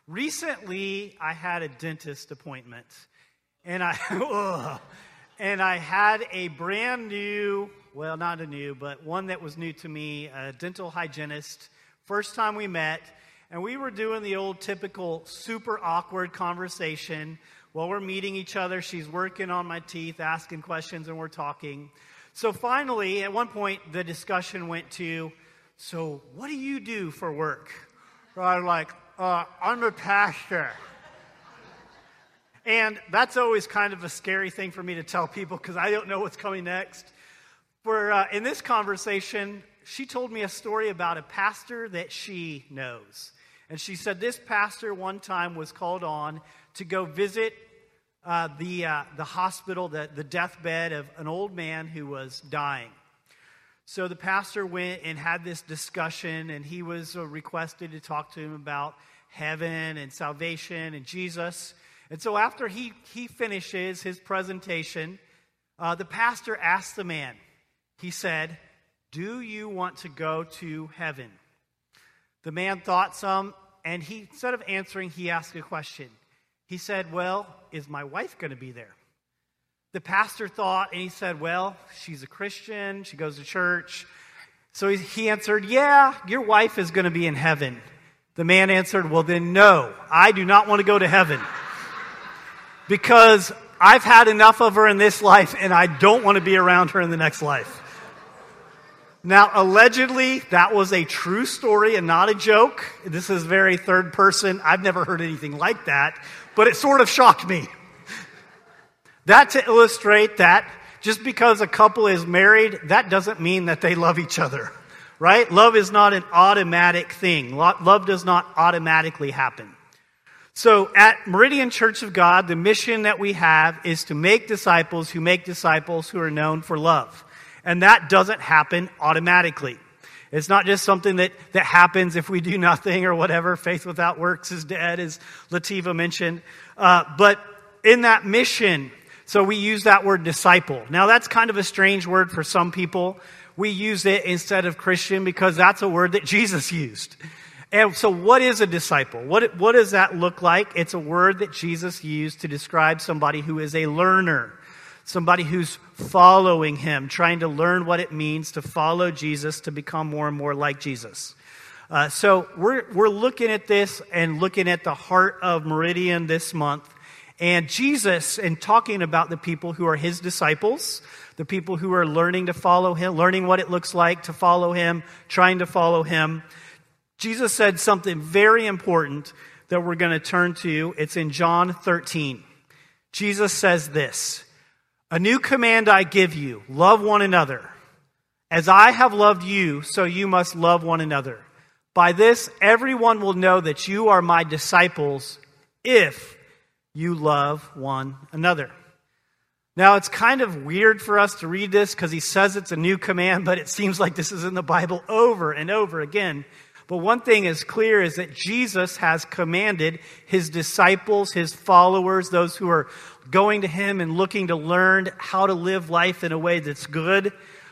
Recently, I had a dentist appointment, and I had a brand new, well, not a new, but one that was new to me, a dental hygienist. First time we met, and we were doing the old typical super awkward conversation while we're meeting each other. She's working on my teeth, asking questions, and we're talking. So finally, at one point, the discussion went to, so what do you do for work? So I was like, I'm a pastor. And that's always kind of a scary thing for me to tell people because I don't know what's coming next. In this conversation, she told me a story about a pastor that she knows. And she said this pastor one time was called on to go visit the hospital, the deathbed of an old man who was dying. So the pastor went and had this discussion, and he was requested to talk to him about heaven and salvation and Jesus. And so after he finishes his presentation, the pastor asked the man, he said, "Do you want to go to heaven?" The man thought some, and instead of answering, he asked a question. He said, "Well, is my wife going to be there?" The pastor thought, and he said, "Well, she's a Christian. She goes to church." So he answered, "Yeah, your wife is going to be in heaven." The man answered, "Well, then no, I do not want to go to heaven because I've had enough of her in this life, and I don't want to be around her in the next life." Now, allegedly, that was a true story and not a joke. This is very third person. I've never heard anything like that, but it sort of shocked me. That to illustrate that just because a couple is married, that doesn't mean that they love each other, right? Love is not an automatic thing. Love does not automatically happen. So at Meridian Church of God, the mission that we have is to make disciples who are known for love. And that doesn't happen automatically. It's not just something that happens if we do nothing or whatever. Faith without works is dead, as Lativa mentioned. But in that mission, so we use that word disciple. Now that's kind of a strange word for some people. We use it instead of Christian because that's a word that Jesus used. And so what is a disciple? What does that look like? It's a word that Jesus used to describe somebody who is a learner. Somebody who's following him, trying to learn what it means to follow Jesus, to become more and more like Jesus. So we're looking at this and looking at the heart of Meridian this month. And Jesus, and talking about the people who are his disciples, the people who are learning to follow him, learning what it looks like to follow him, trying to follow him. Jesus said something very important that we're going to turn to. It's in John 13. Jesus says this, "A new command I give you, love one another. As I have loved you, so you must love one another. By this, everyone will know that you are my disciples if you love one another." Now, it's kind of weird for us to read this because he says it's a new command, but it seems like this is in the Bible over and over again. But one thing is clear is that Jesus has commanded his disciples, his followers, those who are going to him and looking to learn how to live life in a way that's good.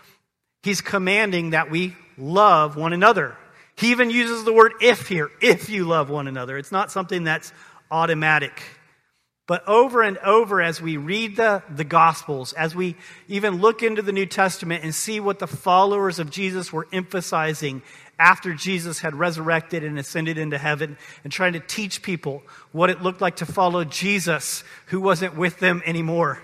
He's commanding that we love one another. He even uses the word "if" here, if you love one another. It's not something that's automatic. But over and over as we read the Gospels, as we even look into the New Testament and see what the followers of Jesus were emphasizing after Jesus had resurrected and ascended into heaven, and trying to teach people what it looked like to follow Jesus, who wasn't with them anymore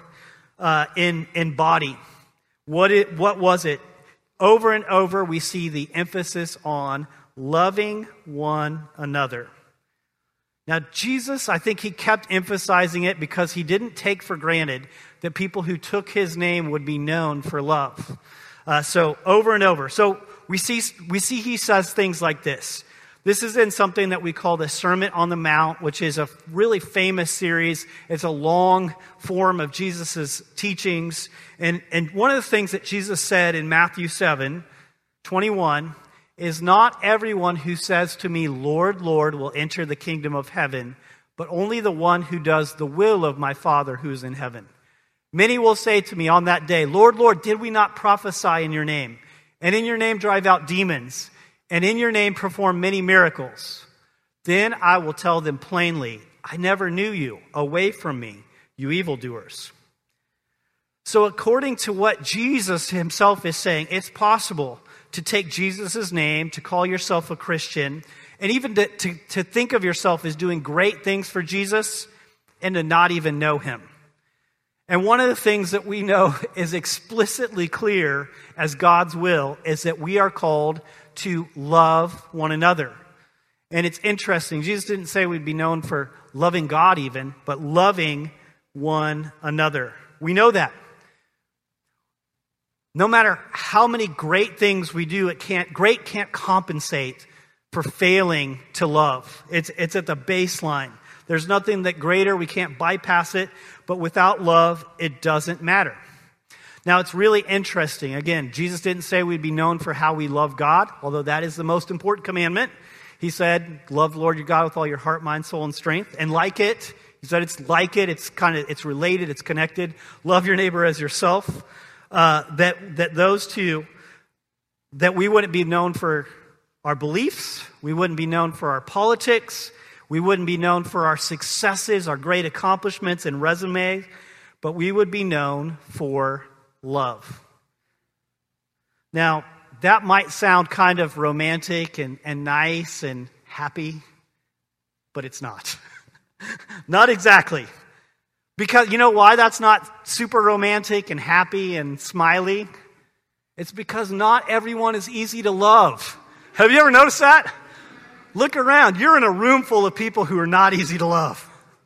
in body. What was it? Over and over we see the emphasis on loving one another. Now, Jesus, I think he kept emphasizing it because he didn't take for granted that people who took his name would be known for love. So over and over. So we see he says things like this. This is in something that we call the Sermon on the Mount, which is a really famous series. It's a long form of Jesus' teachings. And one of the things that Jesus said in Matthew 7:21 is, "Not everyone who says to me, 'Lord, Lord,' will enter the kingdom of heaven, but only the one who does the will of my Father who is in heaven. Many will say to me on that day, 'Lord, Lord, did we not prophesy in your name? And in your name drive out demons? And in your name perform many miracles?' Then I will tell them plainly, I never knew you. Away from me, you evildoers. So according to what Jesus himself is saying, it's possible to take Jesus' name, to call yourself a Christian, and even to think of yourself as doing great things for Jesus and to not even know him. And one of the things that we know is explicitly clear as God's will is that we are called to love one another. And it's interesting. Jesus didn't say we'd be known for loving God even, but loving one another. We know that. No matter how many great things we do, great can't compensate for failing to love. It's at the baseline. There's nothing that greater, we can't bypass it, but without love, it doesn't matter. Now, it's really interesting. Again, Jesus didn't say we'd be known for how we love God, although that is the most important commandment. He said, love the Lord your God with all your heart, mind, soul, and strength. And like it, he said it's like it, it's related, it's connected. Love your neighbor as yourself. That those two, that we wouldn't be known for our beliefs, we wouldn't be known for our politics, we wouldn't be known for our successes, our great accomplishments and resume, but we would be known for love. Now, that might sound kind of romantic and nice and happy, but it's not. Not exactly. Because you know why that's not super romantic and happy and smiley? It's because not everyone is easy to love. Have you ever noticed that? Look around. You're in a room full of people who are not easy to love.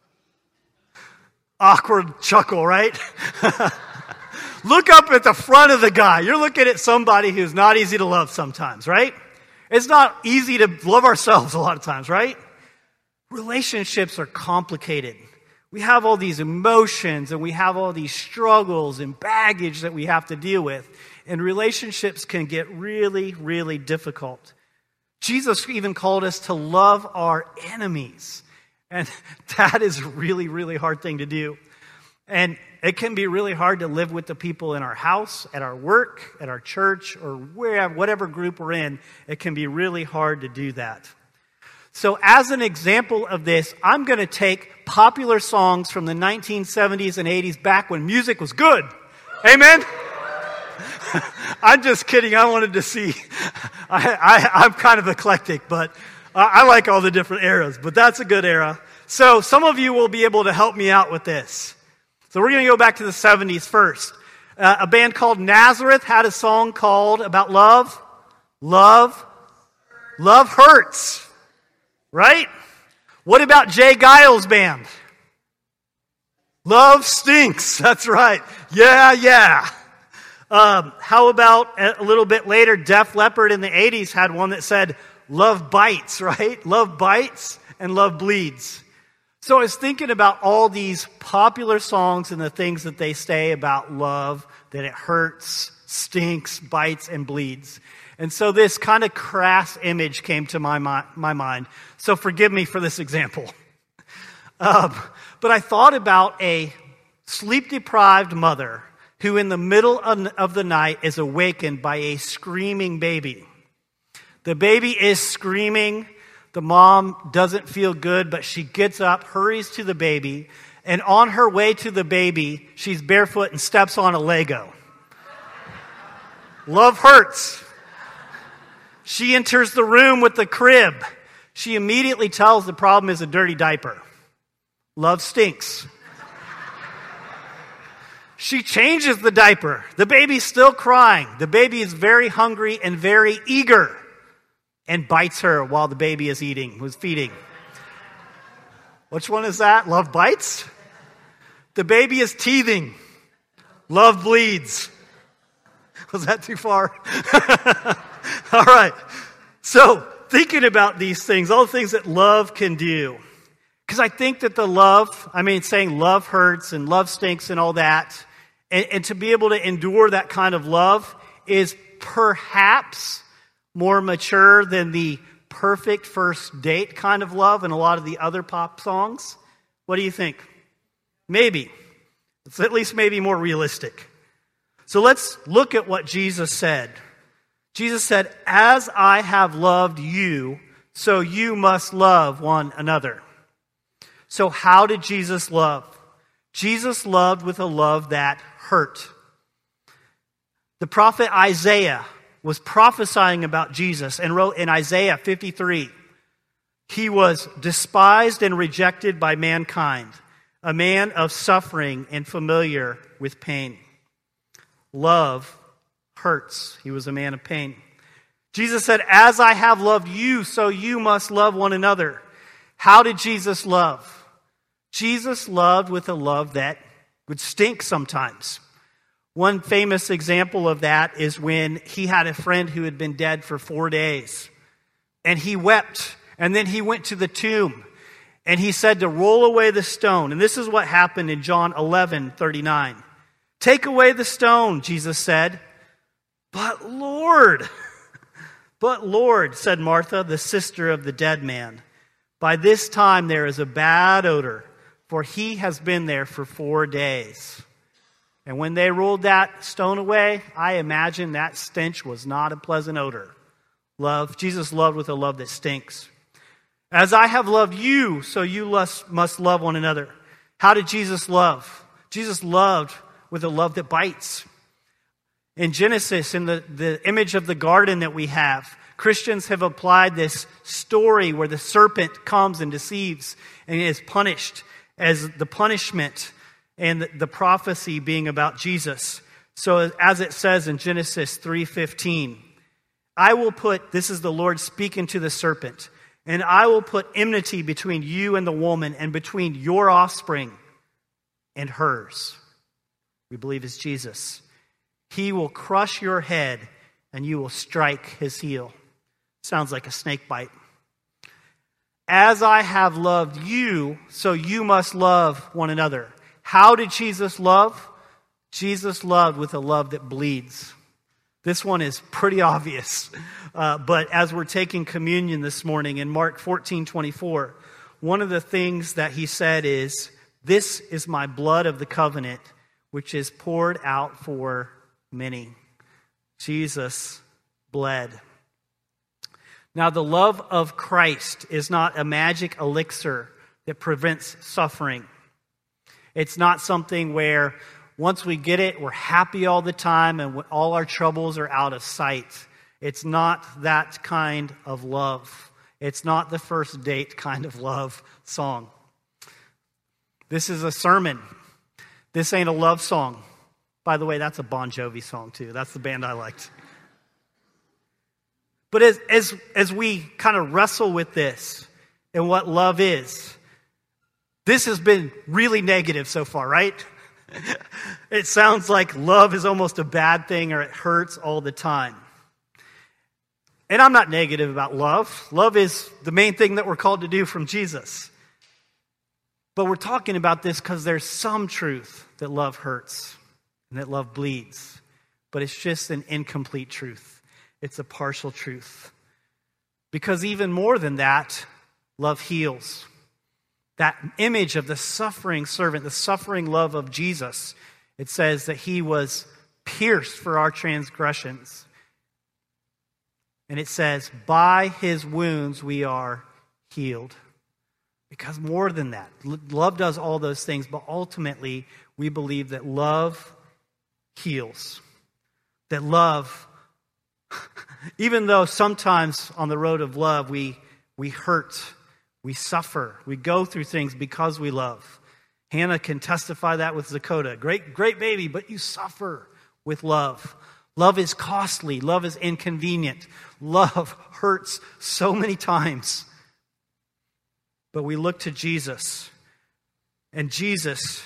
Awkward chuckle, right? Look up at the front of the guy. You're looking at somebody who's not easy to love sometimes, right? It's not easy to love ourselves a lot of times, right? Relationships are complicated. We have all these emotions and we have all these struggles and baggage that we have to deal with. And relationships can get really, really difficult. Jesus even called us to love our enemies. And that is a really, really hard thing to do. And it can be really hard to live with the people in our house, at our work, at our church, or wherever, whatever group we're in. It can be really hard to do that. So as an example of this, I'm going to take popular songs from the 1970s and 80s back when music was good. Amen? I'm just kidding. I wanted to see. I'm kind of eclectic, but I like all the different eras. But that's a good era. So some of you will be able to help me out with this. So we're going to go back to the 70s first. A band called Nazareth had a song called about love. Love hurts. Right? What about Jay Giles' band? Love stinks. That's right. Yeah. How about a little bit later, Def Leppard in the 80s had one that said, love bites, right? Love bites and love bleeds. So I was thinking about all these popular songs and the things that they say about love, that it hurts, stinks, bites, and bleeds. And so this kind of crass image came to my mind. So forgive me for this example. But I thought about a sleep-deprived mother who in the middle of the night is awakened by a screaming baby. The baby is screaming. The mom doesn't feel good, but she gets up, hurries to the baby, and on her way to the baby, she's barefoot and steps on a Lego. Love hurts. She enters the room with the crib. She immediately tells the problem is a dirty diaper. Love stinks. She changes the diaper. The baby's still crying. The baby is very hungry and very eager and bites her while the baby is feeding. Which one is that? Love bites? The baby is teething. Love bleeds. Was that too far? All right. So, thinking about these things, all the things that love can do. Because I think that saying love hurts and love stinks and all that, and to be able to endure that kind of love is perhaps more mature than the perfect first date kind of love and a lot of the other pop songs. What do you think? Maybe. It's at least maybe more realistic. So let's look at what Jesus said. Jesus said, as I have loved you, so you must love one another. So how did Jesus love? Jesus loved with a love that hurt. The prophet Isaiah was prophesying about Jesus and wrote in Isaiah 53, he was despised and rejected by mankind, a man of suffering and familiar with pain. Love hurts. He was a man of pain. Jesus said, as I have loved you, so you must love one another. How did Jesus love? Jesus loved with a love that would stink sometimes. One famous example of that is when he had a friend who had been dead for 4 days. And he wept. And then he went to the tomb. And he said to roll away the stone. And this is what happened in John 11:39. Take away the stone, Jesus said. But Lord, said Martha, the sister of the dead man, by this time there is a bad odor, for he has been there for 4 days. And when they rolled that stone away, I imagine that stench was not a pleasant odor. Love, Jesus loved with a love that stinks. As I have loved you, so you must love one another. How did Jesus love? Jesus loved with a love that bites. In Genesis, in the image of the garden that we have, Christians have applied this story where the serpent comes and deceives and is punished as the punishment, and the prophecy being about Jesus. So as it says in Genesis 3:15, I will put, this is the Lord speaking to the serpent, and I will put enmity between you and the woman, and between your offspring and hers. We believe it's Jesus. He will crush your head, and you will strike his heel. Sounds like a snake bite. As I have loved you, so you must love one another. How did Jesus love? Jesus loved with a love that bleeds. This one is pretty obvious. But as we're taking communion this morning in Mark 14:24, one of the things that he said is, this is my blood of the covenant, which is poured out for many. Jesus bled. Now, the love of Christ is not a magic elixir that prevents suffering. It's not something where once we get it, we're happy all the time and all our troubles are out of sight. It's not that kind of love. It's not the first date kind of love song. This is a sermon. This ain't a love song. By the way, that's a Bon Jovi song too. That's the band I liked. But as we kind of wrestle with this and what love is, this has been really negative so far, right? It sounds like love is almost a bad thing or it hurts all the time. And I'm not negative about love. Love is the main thing that we're called to do from Jesus. But we're talking about this because there's some truth that love hurts and that love bleeds. But it's just an incomplete truth. It's a partial truth. Because even more than that, love heals. That image of the suffering servant, the suffering love of Jesus, it says that he was pierced for our transgressions. And it says, by his wounds we are healed. Because more than that, love does all those things, but ultimately we believe that love heals. That love, even though sometimes on the road of love we hurt, we suffer, we go through things because we love. Hannah can testify that with Zakota. Great baby, but you suffer with love. Love is costly. Love is inconvenient. Love hurts so many times. But we look to Jesus, and Jesus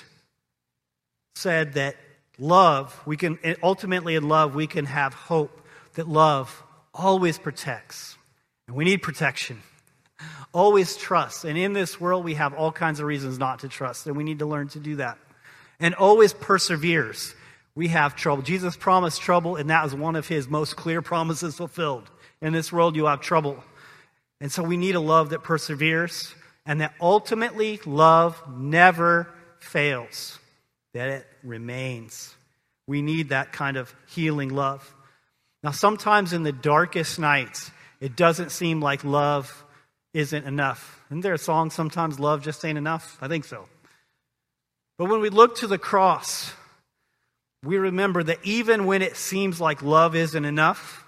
said that love, ultimately in love, we can have hope, that love always protects. And we need protection. Always trust. And in this world, we have all kinds of reasons not to trust, and we need to learn to do that. And always perseveres. We have trouble. Jesus promised trouble, and that was one of his most clear promises fulfilled. In this world, you have trouble. And so we need a love that perseveres, and that ultimately love never fails, that it remains. We need that kind of healing love. Now, sometimes in the darkest nights, it doesn't seem like love isn't enough. Isn't there a song sometimes, love just ain't enough? I think so. But when we look to the cross, we remember that even when it seems like love isn't enough,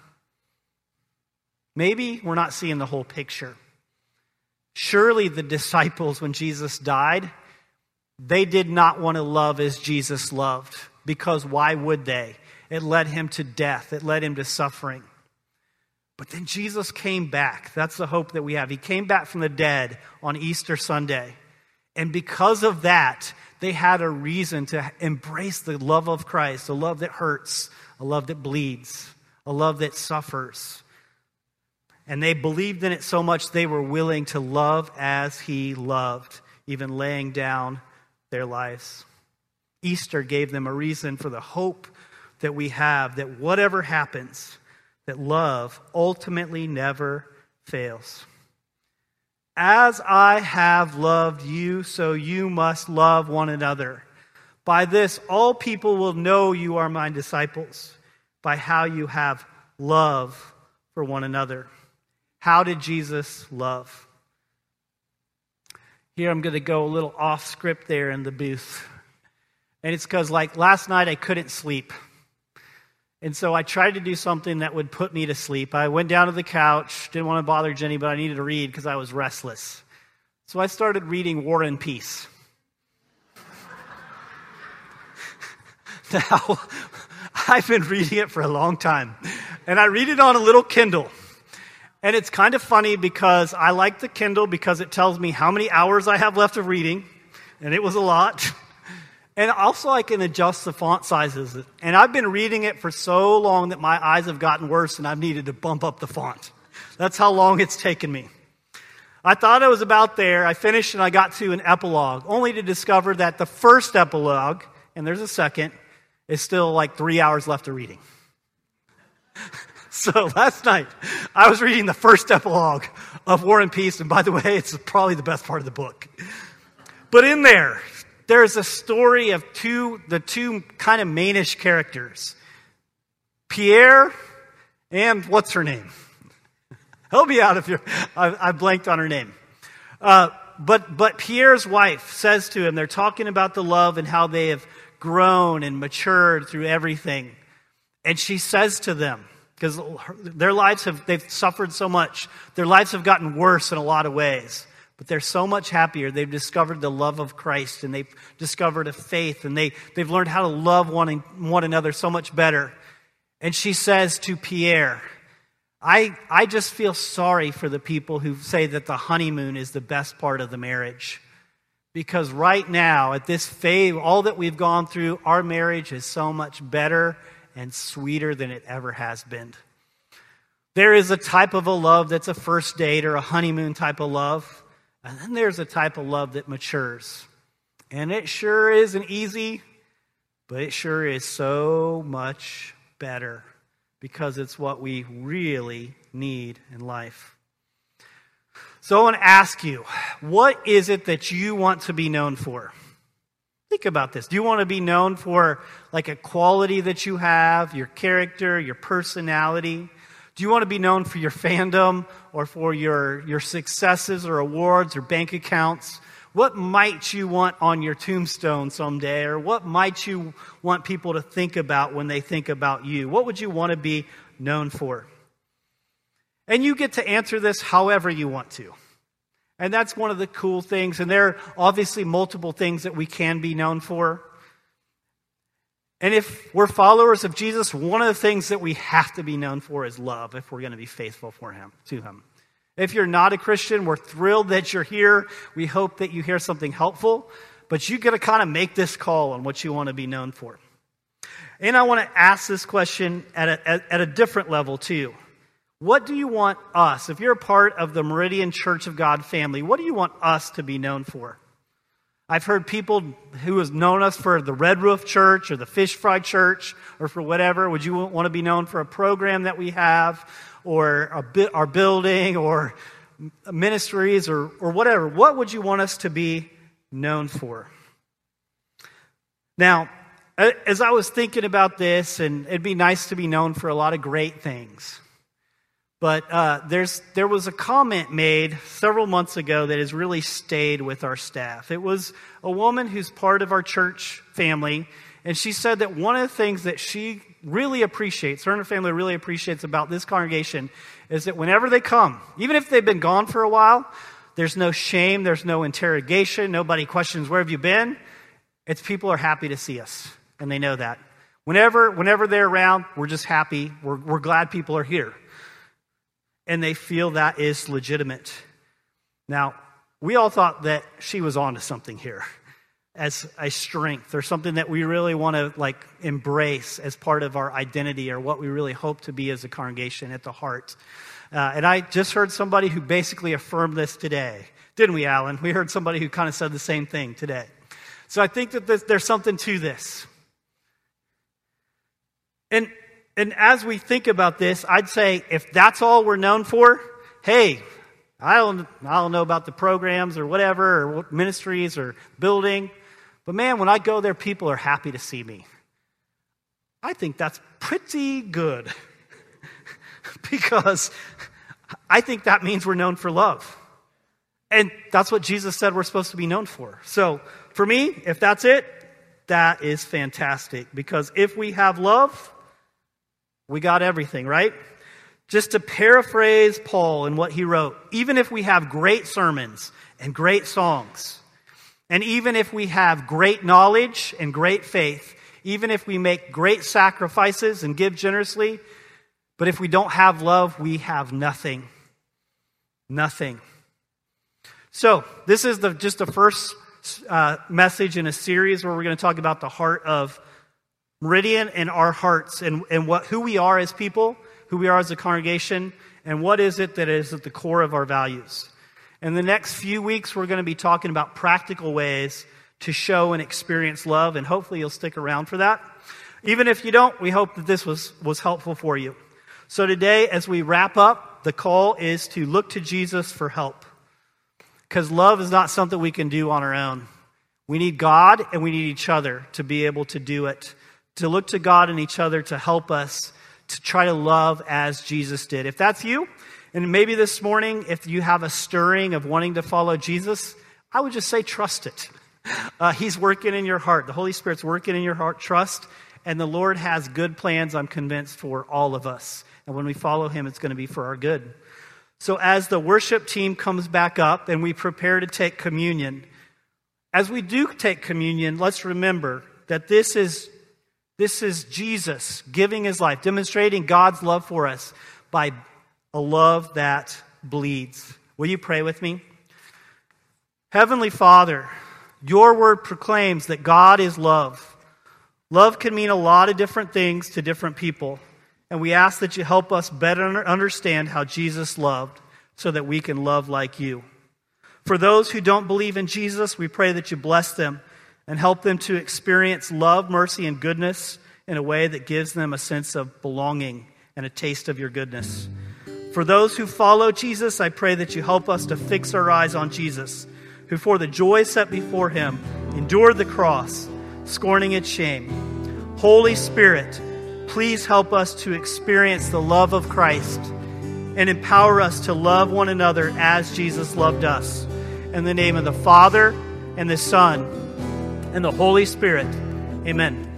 maybe we're not seeing the whole picture. Surely the disciples, when Jesus died, they did not want to love as Jesus loved, because why would they? It led him to death. It led him to suffering. But then Jesus came back. That's the hope that we have. He came back from the dead on Easter Sunday. And because of that, they had a reason to embrace the love of Christ, a love that hurts, a love that bleeds, a love that suffers. And they believed in it so much they were willing to love as he loved, even laying down their lives. Easter gave them a reason for the hope that we have, that whatever happens, that love ultimately never fails. As I have loved you, so you must love one another. By this, all people will know you are my disciples, by how you have love for one another. How did Jesus love? Here I'm going to go a little off script there in the booth. And it's because last night I couldn't sleep. And so I tried to do something that would put me to sleep. I went down to the couch, didn't want to bother Jenny, but I needed to read because I was restless. So I started reading War and Peace. Now, I've been reading it for a long time. And I read it on a little Kindle. And it's kind of funny because I like the Kindle because it tells me how many hours I have left of reading. And it was a lot. And also I can adjust the font sizes. And I've been reading it for so long that my eyes have gotten worse and I've needed to bump up the font. That's how long it's taken me. I thought I was about there. I finished and I got to an epilogue, only to discover that the first epilogue, and there's a second, is still 3 hours left of reading. So last night, I was reading the first epilogue of War and Peace. And by the way, it's probably the best part of the book. But in there's a story of the two kind of mainish characters. Pierre and what's her name? Help me out if I blanked on her name. But Pierre's wife says to him, they're talking about the love and how they have grown and matured through everything. And she says to them, because they've suffered so much, their lives have gotten worse in a lot of ways. But they're so much happier. They've discovered the love of Christ, and they've discovered a faith, and they've learned how to love one another so much better. And she says to Pierre, I just feel sorry for the people who say that the honeymoon is the best part of the marriage. Because right now, at this phase, all that we've gone through, our marriage is so much better and sweeter than it ever has been. There is a type of a love that's a first date or a honeymoon type of love. And then there's a type of love that matures. And it sure isn't easy, but it sure is so much better because it's what we really need in life. So I want to ask you, what is it that you want to be known for? Think about this. Do you want to be known for a quality that you have, your character, your personality? Do you want to be known for your fandom or for your successes or awards or bank accounts? What might you want on your tombstone someday? Or what might you want people to think about when they think about you? What would you want to be known for? And you get to answer this however you want to. And that's one of the cool things. And there are obviously multiple things that we can be known for. And if we're followers of Jesus, one of the things that we have to be known for is love if we're going to be faithful to him. If you're not a Christian, we're thrilled that you're here. We hope that you hear something helpful. But you got to kind of make this call on what you want to be known for. And I want to ask this question at a different level too. What do you want us, if you're a part of the Meridian Church of God family, what do you want us to be known for? I've heard people who have known us for the Red Roof Church or the Fish Fry Church or for whatever. Would you want to be known for a program that we have or our building or ministries or whatever? What would you want us to be known for? Now, as I was thinking about this, and it'd be nice to be known for a lot of great things. But there was a comment made several months ago that has really stayed with our staff. It was a woman who's part of our church family, and she said that one of the things that she really appreciates, her and her family really appreciates about this congregation, is that whenever they come, even if they've been gone for a while, there's no shame, there's no interrogation, nobody questions, where have you been? It's people are happy to see us, and they know that. Whenever they're around, we're just happy, we're glad people are here. And they feel that is legitimate. Now, we all thought that she was onto something here as a strength or something that we really want to embrace as part of our identity or what we really hope to be as a congregation at the heart. And I just heard somebody who basically affirmed this today. Didn't we, Alan? We heard somebody who kind of said the same thing today. So I think that there's something to this. And as we think about this, I'd say if that's all we're known for, hey, I don't know about the programs or whatever, or what ministries or building, but man, when I go there, people are happy to see me. I think that's pretty good because I think that means we're known for love. And that's what Jesus said we're supposed to be known for. So for me, if that's it, that is fantastic because if we have love, we got everything, right? Just to paraphrase Paul and what he wrote, even if we have great sermons and great songs, and even if we have great knowledge and great faith, even if we make great sacrifices and give generously, but if we don't have love, we have nothing. Nothing. So this is just the first message in a series where we're going to talk about the heart of Meridian and our hearts and who we are as people, who we are as a congregation, and what is it that is at the core of our values. In the next few weeks, we're going to be talking about practical ways to show and experience love, and hopefully you'll stick around for that. Even if you don't, we hope that this was helpful for you. So today, as we wrap up, the call is to look to Jesus for help. Because love is not something we can do on our own. We need God and we need each other to be able to do it. To look to God and each other to help us to try to love as Jesus did. If that's you, and maybe this morning, if you have a stirring of wanting to follow Jesus, I would just say trust it. He's working in your heart. The Holy Spirit's working in your heart. Trust. And the Lord has good plans, I'm convinced, for all of us. And when we follow Him, it's going to be for our good. So as the worship team comes back up and we prepare to take communion, as we do take communion, let's remember that this is Jesus giving His life, demonstrating God's love for us by a love that bleeds. Will you pray with me? Heavenly Father, your word proclaims that God is love. Love can mean a lot of different things to different people. And we ask that you help us better understand how Jesus loved so that we can love like you. For those who don't believe in Jesus, we pray that you bless them and help them to experience love, mercy, and goodness in a way that gives them a sense of belonging and a taste of your goodness. For those who follow Jesus, I pray that you help us to fix our eyes on Jesus, who for the joy set before Him endured the cross, scorning its shame. Holy Spirit, please help us to experience the love of Christ and empower us to love one another as Jesus loved us. In the name of the Father, and the Son, and the Holy Spirit. Amen.